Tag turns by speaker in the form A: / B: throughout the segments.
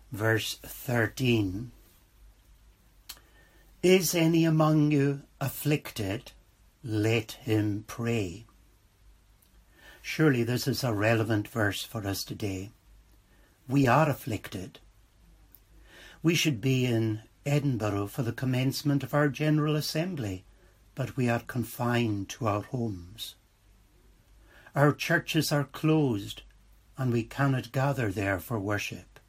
A: verse 13. Is any among you afflicted? Let him pray. Surely this is a relevant verse for us today. We are afflicted. We should be in Edinburgh for the commencement of our General Assembly, but we are confined to our homes. Our churches are closed and we cannot gather there for worship.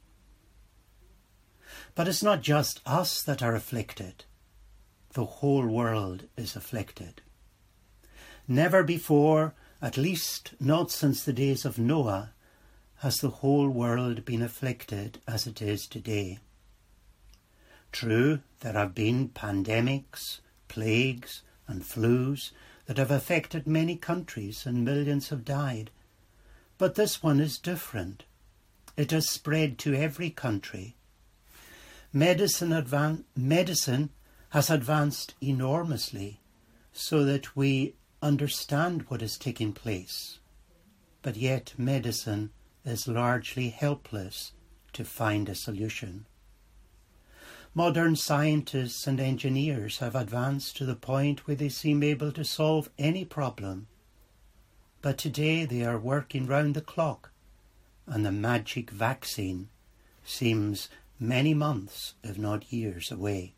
A: But it's not just us that are afflicted. The whole world is afflicted. Never before, at least not since the days of Noah, has the whole world been afflicted as it is today. True, there have been pandemics, plagues and flus that have affected many countries and millions have died. But this one is different. It has spread to every country. Medicine has advanced enormously so that we understand what is taking place. But yet medicine is largely helpless to find a solution. Modern scientists and engineers have advanced to the point where they seem able to solve any problem. But today they are working round the clock, and the magic vaccine seems many months, if not years, away.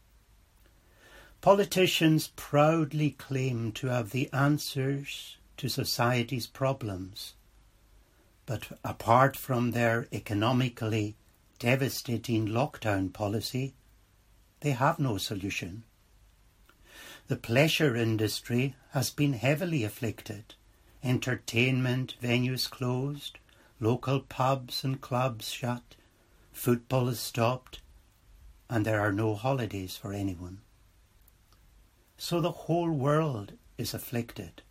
A: Politicians proudly claim to have the answers to society's problems, but apart from their economically devastating lockdown policy, they have no solution. The pleasure industry has been heavily afflicted. Entertainment venues closed, local pubs and clubs shut, football is stopped, and there are no holidays for anyone. So the whole world is afflicted.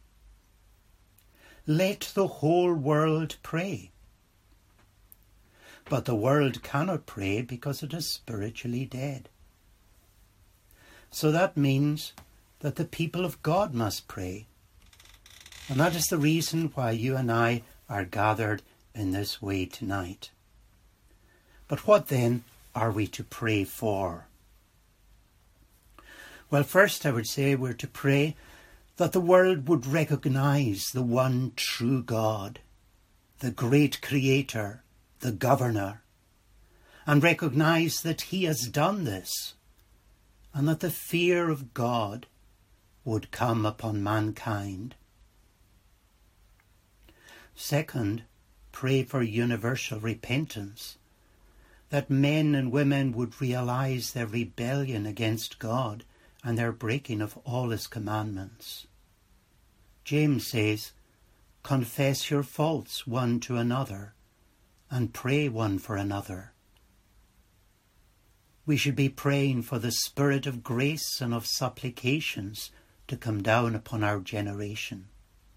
A: Let the whole world pray. But the world cannot pray because it is spiritually dead. So that means that the people of God must pray. And that is the reason why you and I are gathered in this way tonight. But what then are we to pray for? Well, first I would say we're to pray that the world would recognize the one true God, the great Creator, the Governor, and recognize that He has done this, and that the fear of God would come upon mankind. Second, pray for universal repentance, that men and women would realize their rebellion against God and their breaking of all His commandments. James says, confess your faults one to another and pray one for another. We should be praying for the spirit of grace and of supplications to come down upon our generation.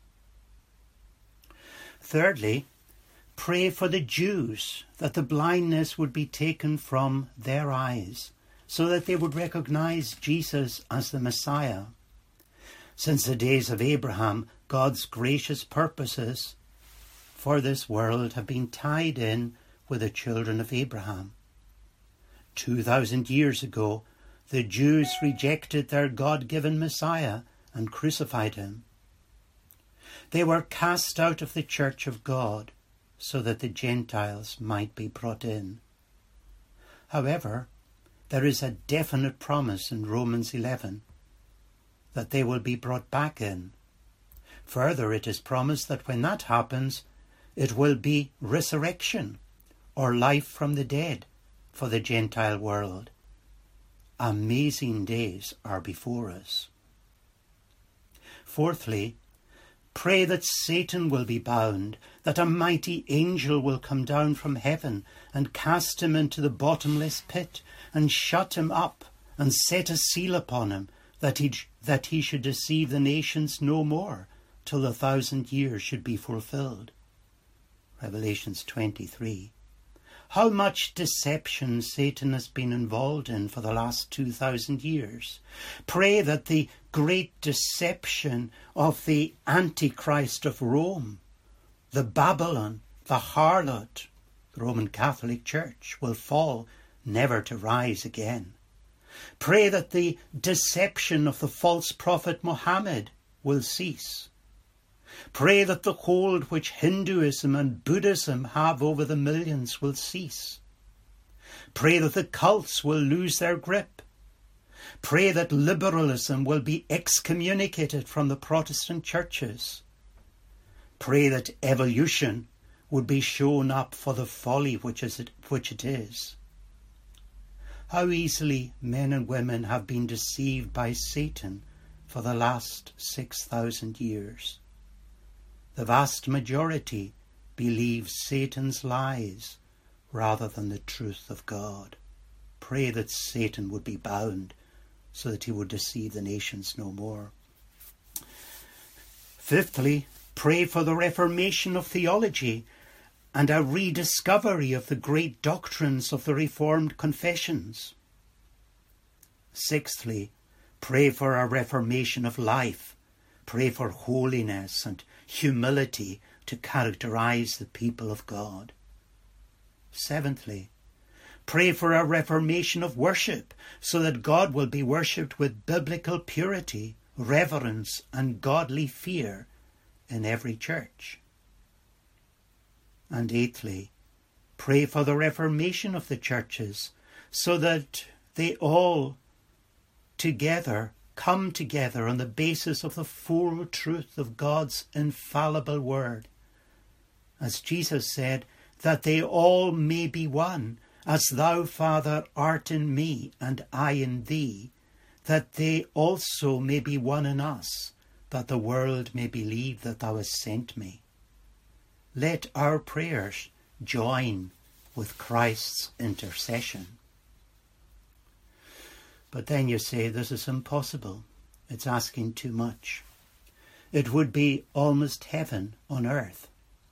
A: Thirdly, pray for the Jews, that the blindness would be taken from their eyes, so that they would recognize Jesus as the Messiah. Since the days of Abraham, God's gracious purposes for this world have been tied in with the children of Abraham. 2,000 years ago, the Jews rejected their God-given Messiah and crucified him. They were cast out of the church of God so that the Gentiles might be brought in. However, there is a definite promise in Romans 11 that they will be brought back in. Further, it is promised that when that happens, it will be resurrection or life from the dead for the Gentile world. Amazing days are before us. Fourthly, pray that Satan will be bound, that a mighty angel will come down from heaven and cast him into the bottomless pit and shut him up and set a seal upon him, that he should deceive the nations no more till the 1,000 years should be fulfilled. Revelations 23. How much deception Satan has been involved in for the last 2,000 years. Pray that the great deception of the Antichrist of Rome, the Babylon, the harlot, the Roman Catholic Church, will fall, never to rise again. Pray that the deception of the false prophet Muhammad will cease. Pray that the hold which Hinduism and Buddhism have over the millions will cease. Pray that the cults will lose their grip. Pray that liberalism will be excommunicated from the Protestant churches. Pray that evolution would be shown up for the folly which it is. How easily men and women have been deceived by Satan for the last 6,000 years. The vast majority believes Satan's lies rather than the truth of God. Pray that Satan would be bound so that he would deceive the nations no more. Fifthly, pray for the reformation of theology and a rediscovery of the great doctrines of the Reformed confessions. Sixthly, pray for a reformation of life. Pray for holiness and humility to characterize the people of God. Seventhly, pray for a reformation of worship so that God will be worshipped with biblical purity, reverence and godly fear in every church. And eighthly, pray for the reformation of the churches so that they all together come together on the basis of the full truth of God's infallible word. As Jesus said, that they all may be one, as thou, Father, art in me and I in thee, that they also may be one in us, that the world may believe that thou hast sent me. Let our prayers join with Christ's intercession. But then you say, this is impossible. It's asking too much. It would be almost heaven on earth.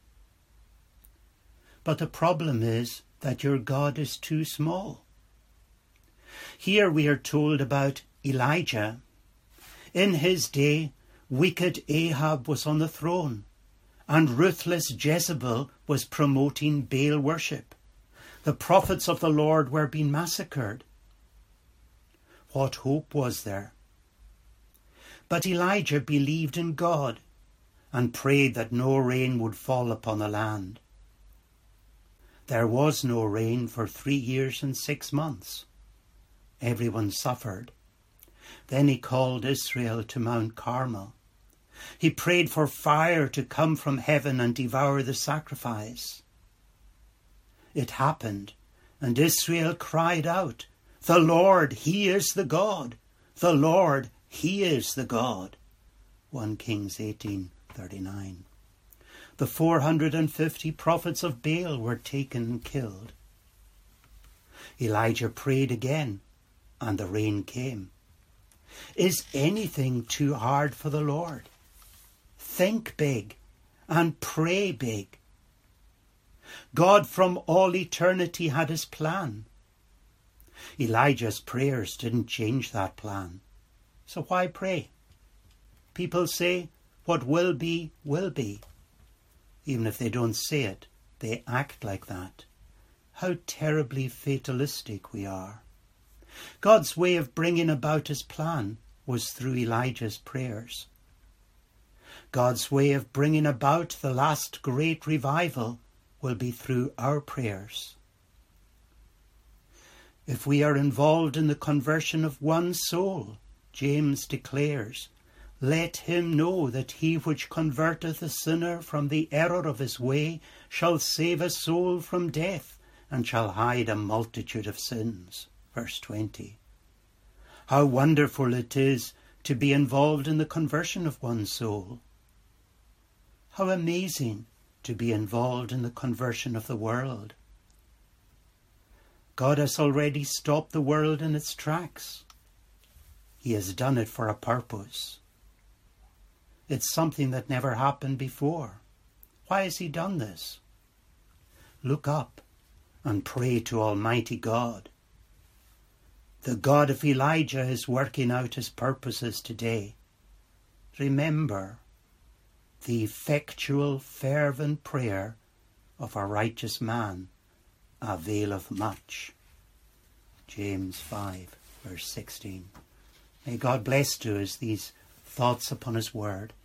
A: But the problem is that your God is too small. Here we are told about Elijah. In his day, wicked Ahab was on the throne, and ruthless Jezebel was promoting Baal worship. The prophets of the Lord were being massacred. What hope was there? But Elijah believed in God and prayed that no rain would fall upon the land. There was no rain for 3 years and 6 months. Everyone suffered. Then he called Israel to Mount Carmel. He prayed for fire to come from heaven and devour the sacrifice. It happened, and Israel cried out, "The Lord, He is the God. The Lord, He is the God." 1 Kings 18:39. The 450 prophets of Baal were taken and killed. Elijah prayed again, and the rain came. Is anything too hard for the Lord? Think big and pray big. God from all eternity had his plan. Elijah's prayers didn't change that plan. So why pray? People say, what will be, will be. Even if they don't say it, they act like that. How terribly fatalistic we are. God's way of bringing about his plan was through Elijah's prayers. God's way of bringing about the last great revival will be through our prayers. If we are involved in the conversion of one soul, James declares, let him know that he which converteth a sinner from the error of his way shall save a soul from death, and shall hide a multitude of sins. Verse 20. How wonderful it is to be involved in the conversion of one soul. How amazing to be involved in the conversion of the world. God has already stopped the world in its tracks. He has done it for a purpose. It's something that never happened before. Why has he done this? Look up and pray to Almighty God. The God of Elijah is working out his purposes today. Remember the effectual, fervent prayer of a righteous man availeth much. James 5, verse 16. May God bless to us these thoughts upon his word.